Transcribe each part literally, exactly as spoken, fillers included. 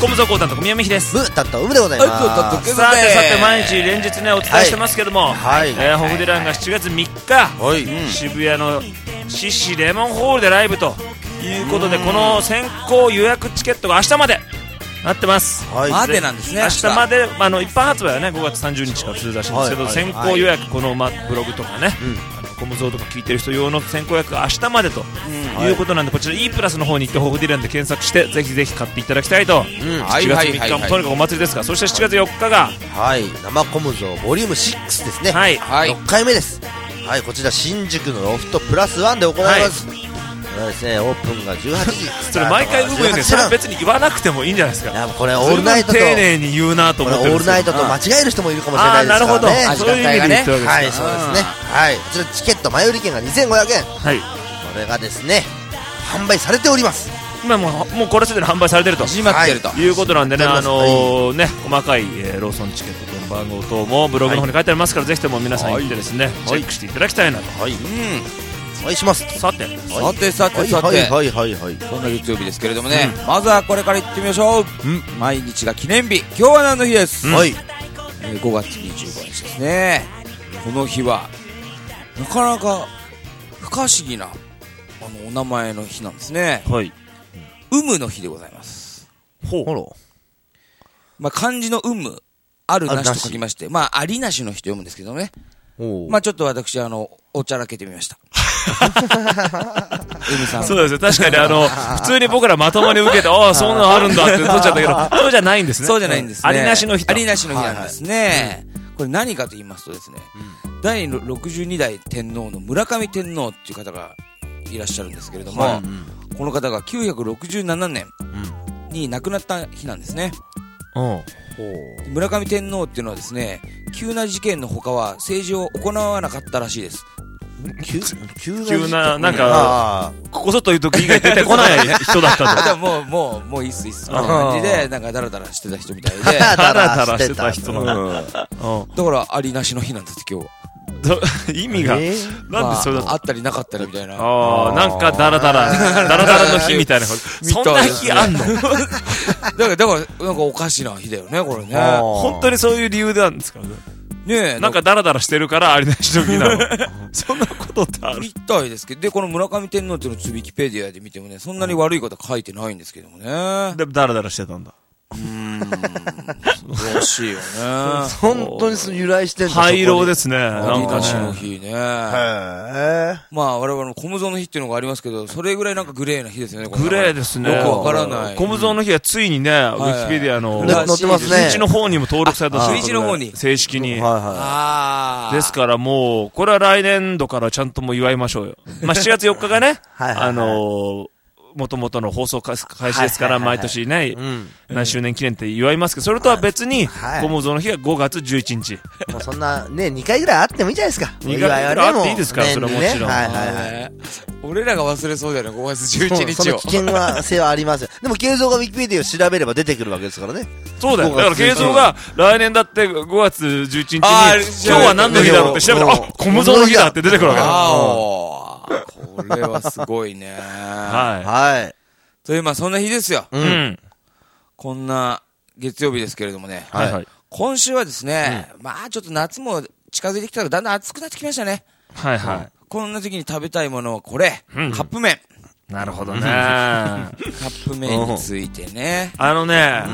小武蔵講談と小宮美秀です。 ブータッとウムでございます。 さてさて毎日連日ねお伝えしてますけども、はいえー、ホフディランがしちがつみっか、はい、渋谷のシシレモンホールでライブということで、この先行予約チケットが明日までなってます、 はい、までなんですね。 明日まで、まあ、あの一般発売はねごがつさんじゅうにちからするらしいんですけど、はいはい、先行予約、この、ま、ブログとかね、うん、あのコムゾーとか聞いてる人用の先行予約が明日までと、うん、いうことなんで、こちら E プラスの方に行ってホフディランで検索してぜひぜひ買っていただきたいと、うん、しちがつみっかもとにかくお祭りですから、そしてしちがつよっかが、 はい、生コムゾーボリュームろくですね、はい、ろっかいめです。はい、こちら新宿のロフトプラスワンで行います、はいですね、オープンがじゅうはちじそれ毎回うむよね。それ別に言わなくてもいいんじゃないですか。 いやこれオールナイトと丁寧に言うなと思ってるんですよ。 オールナイトと間違える人もいるかもしれないですからね。あーなるほど、 そういう意味で言ってるわけです。 はい、そうですね。はい、こちらチケット前売り券がにせんごひゃくえん、はい、これがですね販売されております。 今もうもうこれすでに販売されてると始まってると、はい、 いうことなんでね、あのー、ね細かい、えー、ローソンチケットの番号等もブログの方に書いてありますから、はい、ぜひとも皆さん行ってですね、はい、チェックしていただきたいなと。はい、うんお願いします。 さてさてさてさて、はいはいはいはい、そんな月曜日ですけれどもね、うん、まずはこれから行ってみましょう、うん、毎日が記念日。今日は何の日です、うん、はい、えー、ごがつにじゅうごにちですね。この日はなかなか不可思議なあのお名前の日なんですね。はい、有無の日でございます。ほう、まあ、漢字の有無、あるなしと書きまして、まあありなしの日と読むんですけどね。まあちょっと私あのおちゃらけてみました。海さんそうですね、確かにあの普通に僕らまともに受けてああそんなのあるんだって取っちゃったけど、そうじゃないんですね。 そうじゃないんですね。 ありなしの日、 ありなしの日なんですね、はいはい、これ何かと言いますとですね、うん、だいろくじゅうにだい天皇の村上天皇っていう方がいらっしゃるんですけれども、はい、うん、この方がきゅうひゃくろくじゅうななねんに亡くなった日なんですね。うん、村上天皇っていうのはですね、急な事件の他は政治を行わなかったらしいです。 急, 急, 急ななんかここぞという時以外出てこない人だったと。 でももうもうもういいっすいいっすみたいな感じで、なんかダラダラしてた人みたいでダラダラしてた人なんだ、うん、だからありなしの日なんです今日。 意味が、えー、なんでそれだ、 まあ、あったりなかったりみたいな。 ああ、なんかダラダラダラダラの日みたいな。そんな日あんの？だからだからなんかおかしな日だよねこれね。 本当にそういう理由なんですかね。ねえ、なんかダラダラしてるからありなしの日なの。そんなことってあるみたいですけど、でこの村上天皇っていうのをウィキペディアで見てもね、そんなに悪いことは書いてないんですけどもね。 でもダラダラしてたんだ。 うーん、らしいよね。 本当にその由来してんだ。 廃炉ですね。 ありなしの日ね。へー。まあ我々のコムゾーの日っていうのがありますけど、それぐらいなんかグレーな日ですよね。 グレーですね。 よくわからない。 コムゾーの日はついにね、ウィキペディアの載ってますね。 数値の方にも登録された。 数値の方に正式に。 はいはい。 ですからもうこれは来年度からちゃんともう祝いましょうよ。まあしちがつよっかがね、あの。もともとの放送開始ですから、毎年ね、何周年記念って祝いますけど、それとは別に、コムゾーの日がごがつじゅういちにち。 もうそんな、ね、にかいぐらいあってもいいじゃないですか。 にかいぐらいあっていいですから、それはもちろん。 俺らが忘れそうだよね、ごがつじゅういちにちを。 その危険性はありますよ。でも、慶三がウィキペディアを調べれば出てくるわけですからね。 そうだよ。だから、慶三が来年だってごがつじゅういちにちに、今日は何の日だろうって調べたら、あ、コムゾーの日だって出てくるわけだ。 これはすごいね。 はい。 はい。 という、まあそんな日ですよ。 うん。 こんな月曜日ですけれどもね。 はいはい。 今週はですね、うん、まあちょっと夏も近づいてきたらだんだん暑くなってきましたね。 はいはい。 こんな時に食べたいものはこれ、うん、カップ麺。 なるほどね。 カップ麺についてね。 あのね、うん、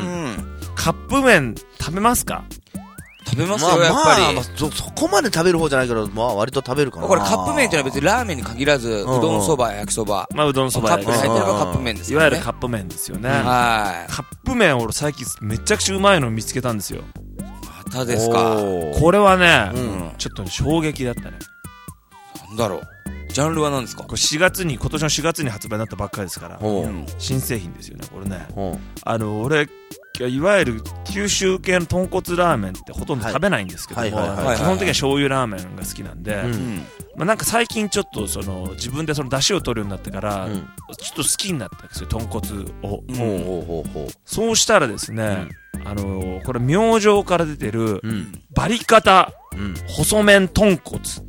カップ麺食べますか？ 食べますよ、まあ、やっぱり、 まあ、そ, そこまで食べる方じゃないけど、まあ割と食べるかな。 これカップ麺っていうのは別にラーメンに限らず、うどんそば、焼きそば、 まあうどんそば、 カップに入ってればカップ麺ですよね。 いわゆるカップ麺ですよね。 はい。 カップ麺俺最近めちゃくちゃうまいの見つけたんですよ。 またですか。 これはね、うん、ちょっと、ね、衝撃だったね。 なんだろう。ジャンルは何ですか？ これしがつに、今年のしがつに発売になったばっかりですから、うん、新製品ですよね、これね。あの、俺、いわゆる九州系の豚骨ラーメンってほとんど食べないんですけども、基本的には醤油ラーメンが好きなんで、うん、まあ、なんか最近ちょっとその自分でその出汁を取るようになってから、うん、ちょっと好きになったんですよ、豚骨を。うん、そうしたらですね、うん、あのー、これ明星から出てる、バリカタ、細麺豚骨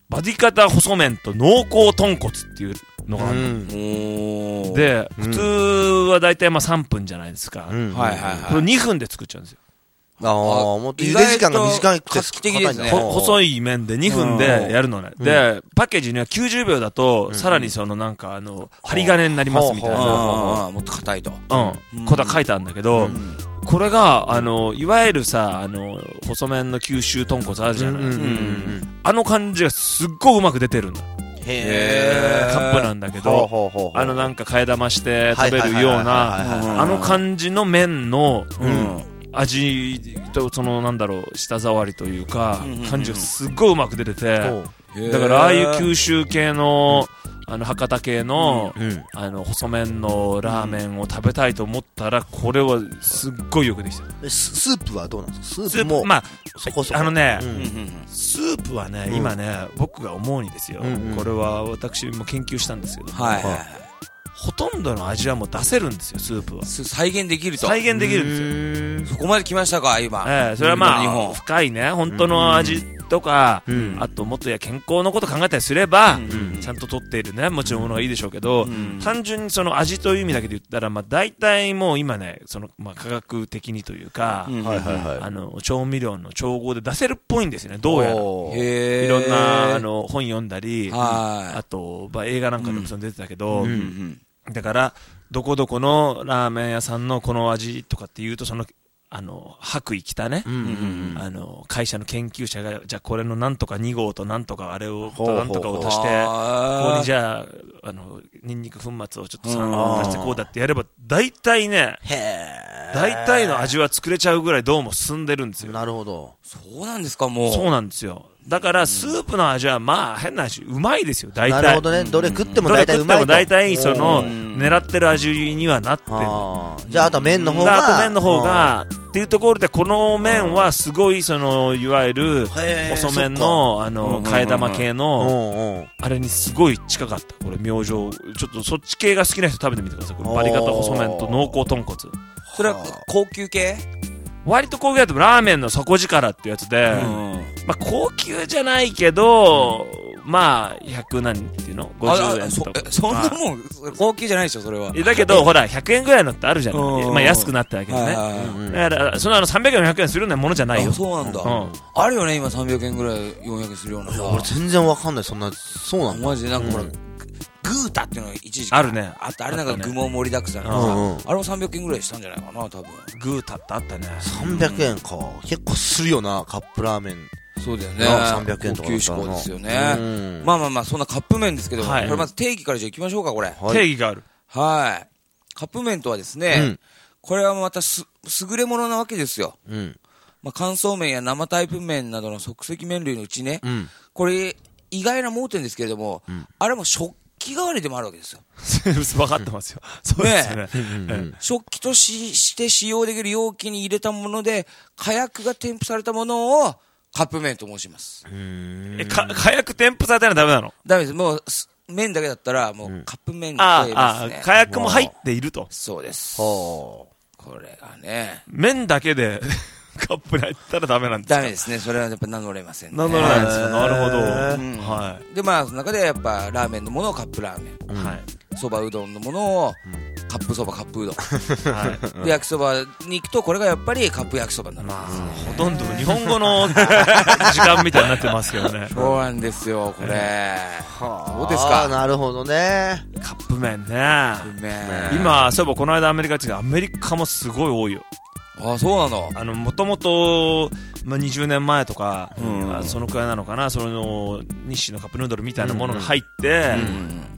バディ型細麺と濃厚豚骨っていうのがあるの、うん、で、うん、普通はだいたいまあさんぷんじゃないですか、うん、はいはいはい、これにふんで作っちゃうんですよ。 ああ、もっと茹で時間が短い画期的ですね。 細い麺でにふんでやるのね。で、パッケージにはきゅうじゅうびょうだと、さらにそのなんかあの、針金になりますみたいな。 もっと硬いと。 うん。ことは書いてあるんだけど、これが、あの、いわゆるさ、あの、細麺の九州豚骨あるじゃないですか。あの感じがすっごいうまく出てるんだ。へー。カップなんだけど、あのなんか替え玉して食べるような、あの感じの麺の、味とそのなんだろう舌触りというか感じがすっごいうまく出てて、だからああいう九州系のあの博多系のあの細麺のラーメンを食べたいと思ったらこれはすっごいよくできてる。 スープはどうなんですか？スープもまあそこそこあのね、スープはね今ね僕が思うにですよ、これは私も研究したんですけど、ほとんどの味はもう出せるんですよ、スープは。 再現できると。 再現できるんですよ。 そこまで来ましたか、今。 ええ、それはまあ、深いね、本当の味とか、あともっとや健康のこと考えたりすれば、ちゃんと取っているね、もちろんものがいいでしょうけど、単純にその味という意味だけで言ったら、まあ大体もう今ね、その、まあ科学的にというか、あの、調味料の調合で出せるっぽいんですよね、どうやら。いろんな、あの、本読んだり、あと、まあ映画なんかでもその出てたけど、だから、どこどこのラーメン屋さんのこの味とかって言うと、その、あの、白衣着たね、あの、会社の研究者が、じゃあこれのなんとかに号となんとかあれを、となんとかを足して、ここにじゃあ、あの、ニンニク粉末をちょっとさん号足してこうだってやれば、大体ね、大体の味は作れちゃうぐらいどうも進んでるんですよ。 なるほど。 そうなんですか、もう。 そうなんですよ。だから、スープの味は、まあ、変な味、うまいですよ、大体。 なるほどね。どれ食っても大体うまいと。 どれ食っても大体、その、狙ってる味にはなってる。 じゃあ、あと麺の方が。 あと麺の方が、っていうところで、この麺は、すごい、その、いわゆる、細麺の、あの、替え玉系の、あれにすごい近かった。これ、明星。ちょっと、そっち系が好きな人食べてみてください。これ、バリカタ細麺と濃厚豚骨。 それは、高級系？ 割と高級だとラーメンの底力ってやつで、うん、まあ高級じゃないけど、うん、まあひゃく何っていうのごじゅうえんとか。 そ, そんなもん高級じゃないでしょそれは。 だけどほらひゃくえんぐらいのってあるじゃん。まあ安くなっただけどね。だからそのあのさんびゃくえんよんひゃくえんするようなものじゃないよ。 そうなんだ、うん。あるよね今さんびゃくえんぐらいよんひゃくえんするようなさ。 俺全然わかんないそんな。そうなんだ。 マジでなんかほら。うんグータっていうのが一時期あるね。 あったあれなんか具も盛りだくさんのさ、あれもさんびゃくえんぐらいしたんじゃないかな多分。 グータってあったね。 さんびゃくえんか。結構するよなカップラーメン。 そうだよね。 さんびゃくえんとか。 高級志向ですよね。まあまあまあそんなカップ麺ですけど、これまず定義からじゃあ行きましょうかこれ。 定義がある。 はい。カップ麺とはですね、これはまたす優れものなわけですよ。まあ乾燥麺や生タイプ麺などの即席麺類のうちね、これ意外な盲点ですけれども、あれも食食器代わりでもあるわけですよ。 分かってますよ。そうですね。 食器としして使用できる容器に入れたもので、火薬が添付されたものをカップ麺と申します。 え、か、火薬添付されたらダメなの？ ダメです。もう、麺だけだったら、もうカップ麺が、 ね、ああ、火薬も入っていると。 そうです。これがね。 麺だけで、カップに入ったらダメなんですか？ ダメですね。それはやっぱ名乗れませんね。 名乗れないんですよ。なるほど。はい。で、まあ、その中でやっぱラーメンのものをカップラーメン。はい。そばうどんのものをカップそば、カップうどん。はい。で、焼きそばに行くと、これがやっぱりカップ焼きそばになるんですね。 ほとんど日本語の時間みたいになってますけどね。 そうなんですよ、これ。どうですか？ なるほどね。 カップ麺ね。カップ麺。今、そういえばこの間アメリカ行ってアメリカもすごい多いよ。 ああ、そうなの。 あの、もともと、まあ、にじゅうねんまえとか、うん、そのくらいなのかな、その、日清のカップヌードルみたいなものが入って、うん、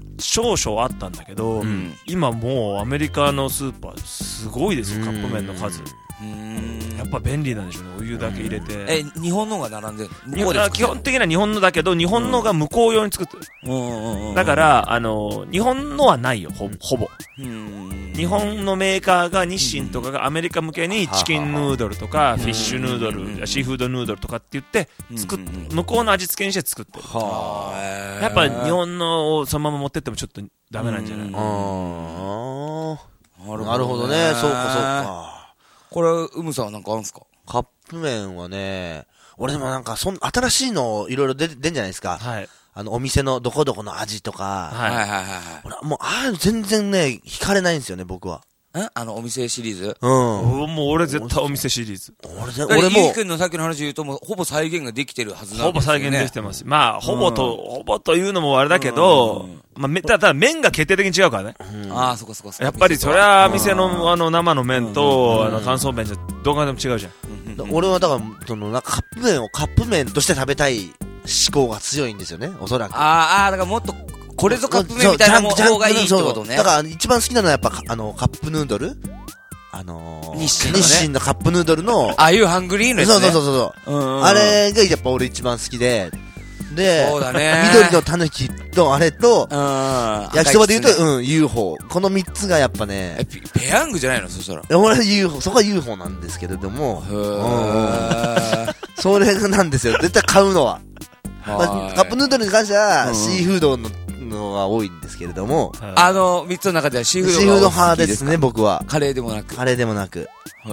少々あったんだけど、うん、今もうアメリカのスーパーすごいですよ、カップ麺の数。やっぱ便利なんでしょうね、お湯だけ入れて。 え、日本のが並んでる？ 向こうで基本的には日本のだけど、日本のが向こう用に作ってる。だから、あの、日本のはないよ、ほ、ほぼ。日本のメーカーが日清とかがアメリカ向けにチキンヌードルとか、フィッシュヌードル、シーフードヌードルとかって言って、作っ、向こうの味付けにして作ってる。やっぱ日本のをそのまま持ってってもちょっとダメなんじゃない？ なるほどね、そうかそうか。 これ、うむさんはなんかあるんすか？ カップ麺はね、俺でもなんか、そん、新しいのいろいろ出て、出んじゃないですか。はい。 あの、お店のどこどこの味とか、 はいはいはいはい。 俺もう、ああいうの全然ね、惹かれないんですよね、僕は。 んあの、お店シリーズうん。 もう俺絶対お店シリーズ。 俺、俺も。 ゆうきくんのさっきの話言うと、もうほぼ再現ができてるはずなんですよね。 ほぼ再現できてます。まあ、ほぼと、ほぼというのもあれだけど、まあ、ただ麺が決定的に違うからね。 ああ、そこそこそこ。 やっぱりそれは店のあの生の麺と、あの乾燥麺じゃどうかでも違うじゃん。俺はだから、その、なんかカップ麺をカップ麺として食べたい思考が強いんですよね、おそらく。 ああ、だからもっと、これぞカップ麺みたいな方がいいってことね。 だから一番好きなのはやっぱ、あの、カップヌードルあのー、日清の、ね、日清のカップヌードルの、 ああいうハングリーのやつね。 そうそうそうそう。うんうんうん、あれがやっぱ俺一番好きで、で、 そうだね、 緑のタヌキとあれと、焼きそばで言うと、うん、ユーフォー。この三つがやっぱね。 え、ペヤングじゃないのそしたら。 俺は ユーフォー、そこは ユーフォー なんですけれども、うん、それなんですよ。絶対買うのは。まあ、カップヌードルに関しては、シーフードの、のが多いんですけれども、 あの三つの中ではシーフードがシーフード派ですね、僕は。 カレーでもなく。 カレーでもなく。 へ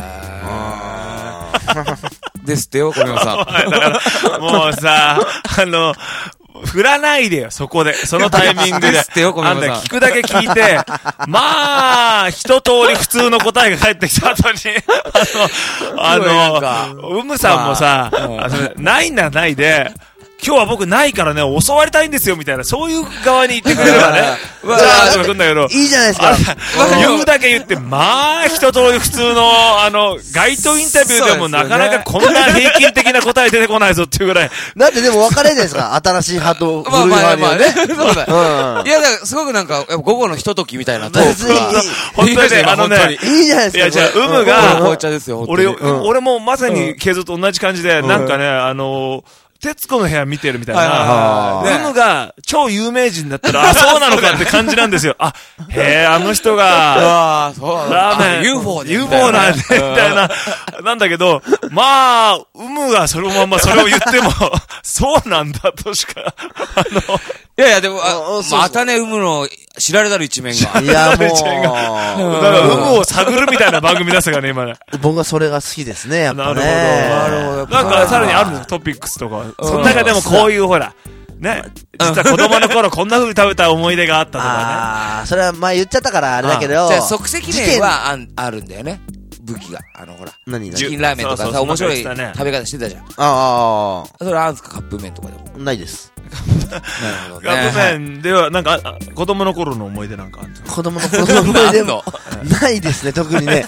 ー。ですってよ、小宮さん。もうさ、あの、振らないでよ、そこで。そのタイミングで。 ですってよ、小宮さん。 あんた聞くだけ聞いて、まあ、一通り普通の答えが返ってきた後に、あの、あの、うむさんもさ、ないんならないで、今日は僕ないからね、教わりたいんですよ、みたいな、そういう側に言ってくれればね。 わあ、来るんだけど。いいじゃないですか。 言うだけ言って、まあ、一通り普通の、あの、街頭インタビューでもなかなかこんな平均的な答え出てこないぞっていうぐらい。 だってでも分かれるじゃないですか、新しい派と古い派にはね。 そうだ。いや、だからすごくなんか、午後のひとときみたいなトークが。 本当にね、あのね、 いいじゃないですか。 いや、じゃあ、うむが、俺、俺もまさに、ケイゾと同じ感じで、なんかね、あの、徹子の部屋見てるみたいな。うむが超有名人だったら、あ、そうなのかって感じなんですよ。あ、へえ、あの人が、ラーメン、 ユーフォー で。 ユーフォー なんで、みたいな。なんだけど、まあ、うむがそのままそれを言っても、そうなんだとしか、あの、 いやいや、でも、またね、うむの知られざる一面が。 いや、もう。だから、うむを探るみたいな番組だったからね、今ね。 僕はそれが好きですね、やっぱね。 なるほど。なんか、さらにあるのトピックスとか。その中でもこういう、ほら、ね、実は子供の頃こんな風に食べた思い出があったとかね。 ああ、それは前言っちゃったからあれだけど。 じゃあ即席麺はあるんだよね。武器が。あの、ほら。 何チキンラーメンとかさ、面白い食べ方してたじゃん。ああ。 それあるんですか、カップ麺とかでも。 ないです。 なるほどね。 カップ麺では、なんか、子供の頃の思い出なんかあるんですか？ 子供の頃の思い出も。ないですね、特にね。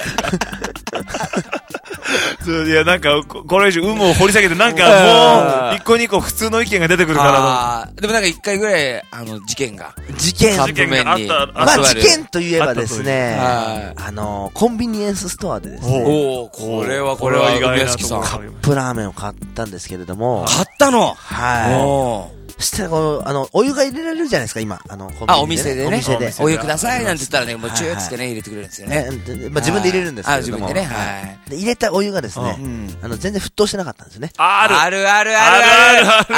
いや、なんか、これ以上、有無を掘り下げて、なんか、もう、一個二個普通の意見が出てくるからでもなんか一回ぐらい、あの、事件が。 事件事件があった。 まあ、事件といえばですね、あの、コンビニエンスストアでですね。 おおこれは、これは意外なところ。 カップラーメンを買ったんですけれども。 買ったのはい。そして、この、あの、お湯が入れられるじゃないですか、今。あの、コンビニで。 あ、お店でね。 お店で。 お湯くださいなんて言ったらね、もうチューってね、入れてくれるんですよね。 まあ自分で入れるんですけども。 あ、自分でね、はい。 で、入れたお湯がですね、あの、全然沸騰してなかったんですね。 あるあるあるあるあるあるある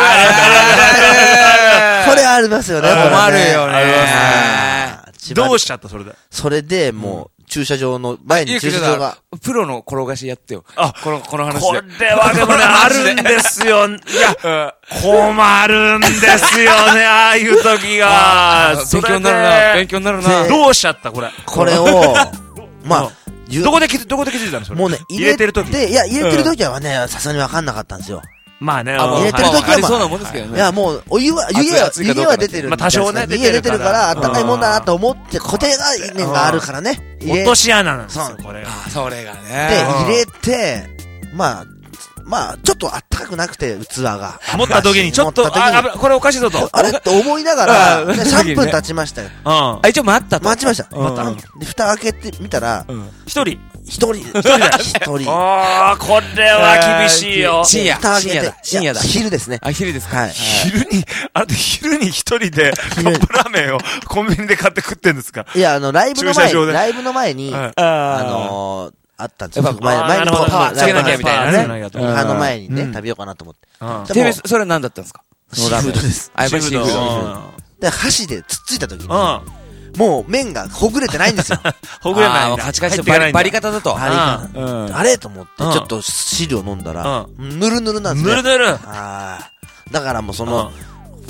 これありますよね、 困るよね。 どうしちゃった、それで。 それで、もう、駐車場の前に駐車場が。 プロの転がしやってよ。 あ、 この、この話で。 これはでもね、あるんですよ。いや、困るんですよね、ああいう時が。 勉強になるな、勉強になるな。 どうしちゃった、これ。 これを、まあ、 どこで気づ、どこで気づいたのそれ。 もうね、入れてる時。いや、入れてる時はね、さすがにわかんなかったんですよ。 まあね、 入れてる時はそうなもんですけどね。 いや、もう、お湯は、湯気は、湯気は出てる。 まあ多少ね、 湯気出てるから、あったかいもんだなと思って、固定概念があるからね。 落とし穴なんですよ、これが。 それがね。 で、入れて、まあ、まあ、ちょっとあったかくなくて、器が。 持った時に、ちょっと、あ、これおかしいぞと。 あれと思いながら、さんぷん経ちましたよ。 あ、一応待ったと。 待ちました。で、蓋開けてみたら、 一人。 一人。一人だ。一人。 ああ、これは厳しいよ。 深夜。 蓋開けて。 深夜だ。 昼ですね。 あ、昼ですか。 はい。 昼に、あれで昼に一人でカップラーメンをコンビニで買って食ってんですか？ いや、あの、ライブの前に、ライブの前に、あの、あったんですよ。前、前にパワーつけなきゃみたいなね。 あの前にね、食べようかなと思って。 てめえ、それ何だったんですか？ シーフードです。 あ、やっぱりシーフード。 で、箸でつっついた時に、もう麺がほぐれてないんですよ。 ほぐれないんだ。 カチカチでバリ方だと。 あれと思って、ちょっと汁を飲んだら、ぬるぬるなんですね。 ぬるぬる。 だからもうその、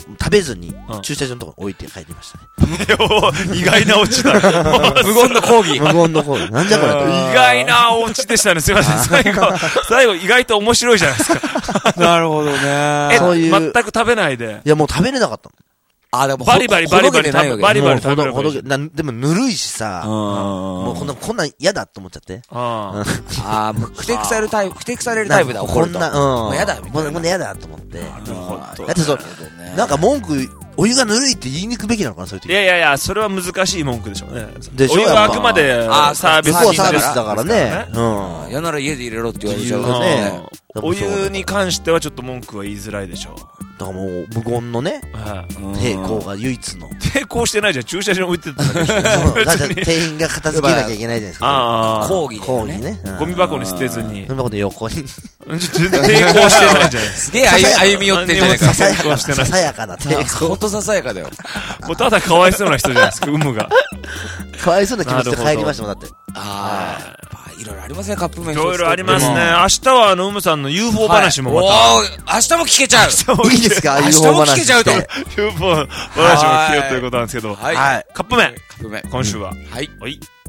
食べずに、駐車場のところに置いて帰りましたね。 意外なオチだ。 無言の講義。 無言の講義。なんじゃこれ。 意外なオチでしたね。すいません。最後、最後意外と面白いじゃないですか。 なるほどね。 え、そういう。全く食べないで。 いや、もう食べれなかったの。 あ、でも、 バリバリバリバリ食べ、バリバリ食べる。 でもぬるいしさ、もうこんな、こんなん嫌だと思っちゃって。 ああ、もう、ふてくされるタイプ、ふてくされるタイプだ、 こんな、うん。もう嫌だ、 もう嫌だと思って。だってそう、なんか文句、お湯がぬるいって言いに行くべきなのかな、そういう時。 いやいやいや、それは難しい文句でしょうね。お湯はあくまでサービス。 向こうサービスだからね。 うん。嫌なら家で入れろって言われちゃうからね。 お湯に関してはちょっと文句は言いづらいでしょう。 だからもう、無言のね、抵抗が唯一の。 抵抗してないじゃん、駐車場に置いてただけでしょ。店員が片付けなきゃいけないじゃないですか。 ああ。 抗議。 抗議ね。 ゴミ箱に捨てずに。 ゴミ箱の横に。 全然抵抗してないじゃないすげえ歩み寄ってんじゃないか。 ささやかな抵抗。 ほんとささやかだよ。 もうただかわいそうな人じゃないですか、有無が。 かわいそうな気持ちで帰りましたもん、だって。 ああ。いろいろありますね、カップ麺。 いろいろありますね。明日はあの、うむさんの ユーフォー 話もまた。 おー、明日も聞けちゃう。 いいですか ?ユーフォー 話。 明日も聞けちゃうと。 ユーフォー 話も聞けようということなんですけど。 はい。 カップ麺。 カップ麺。 今週は。 はい。 はい。